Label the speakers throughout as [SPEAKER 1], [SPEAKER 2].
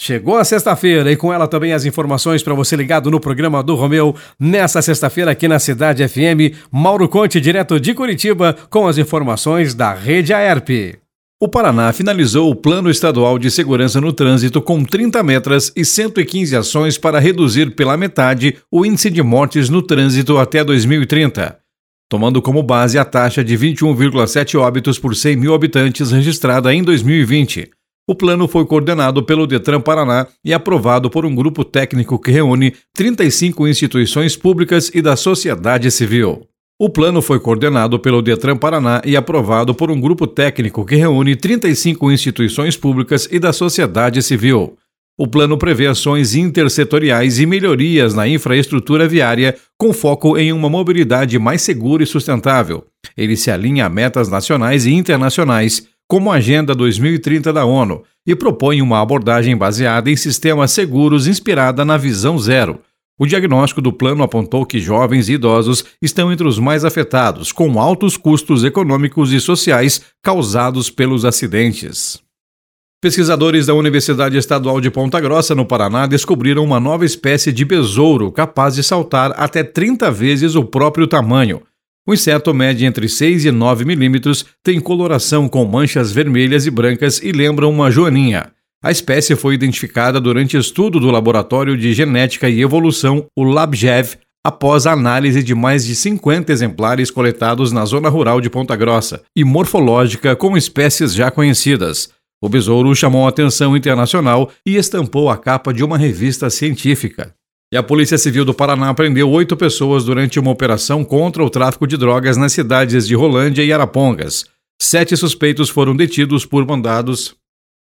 [SPEAKER 1] Chegou a sexta-feira e com ela também as informações para você ligado no programa do Romeu. Nesta sexta-feira aqui na Cidade FM, Mauro Conte, direto de Curitiba, com as informações da Rede Aerp.
[SPEAKER 2] O Paraná finalizou o Plano Estadual de Segurança no Trânsito com 30 metas e 115 ações para reduzir pela metade o índice de mortes no trânsito até 2030. Tomando como base a taxa de 21,7 óbitos por 100 mil habitantes registrada em 2020. O plano foi coordenado pelo Detran Paraná e aprovado por um grupo técnico que reúne 35 instituições públicas e da sociedade civil. O plano foi coordenado pelo Detran Paraná e aprovado por um grupo técnico que reúne 35 instituições públicas e da sociedade civil. O plano prevê ações intersetoriais e melhorias na infraestrutura viária com foco em uma mobilidade mais segura e sustentável. Ele se alinha a metas nacionais e internacionais, como a Agenda 2030 da ONU, e propõe uma abordagem baseada em sistemas seguros inspirada na Visão Zero. O diagnóstico do plano apontou que jovens e idosos estão entre os mais afetados, com altos custos econômicos e sociais causados pelos acidentes. Pesquisadores da Universidade Estadual de Ponta Grossa, no Paraná, descobriram uma nova espécie de besouro capaz de saltar até 30 vezes o próprio tamanho. O inseto mede entre 6 e 9 milímetros, tem coloração com manchas vermelhas e brancas e lembra uma joaninha. A espécie foi identificada durante estudo do Laboratório de Genética e Evolução, o LabGev, após a análise de mais de 50 exemplares coletados na zona rural de Ponta Grossa e morfológica com espécies já conhecidas. O besouro chamou a atenção internacional e estampou a capa de uma revista científica. E a Polícia Civil do Paraná prendeu 8 pessoas durante uma operação contra o tráfico de drogas nas cidades de Rolândia e Arapongas. 7 suspeitos foram detidos por mandados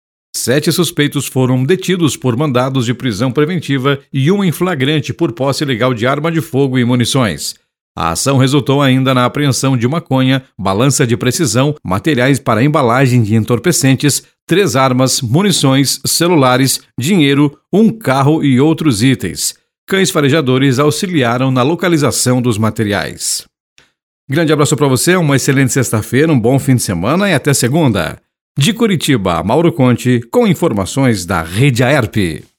[SPEAKER 2] de prisão preventiva e um em flagrante por posse ilegal de arma de fogo e munições. A ação resultou ainda na apreensão de maconha, balança de precisão, materiais para embalagem de entorpecentes, 3 armas, munições, celulares, dinheiro, um carro e outros itens. Cães farejadores auxiliaram na localização dos materiais. Grande abraço para você, uma excelente sexta-feira, um bom fim de semana e até segunda. De Curitiba, Mauro Conte, com informações da Rede Aerp.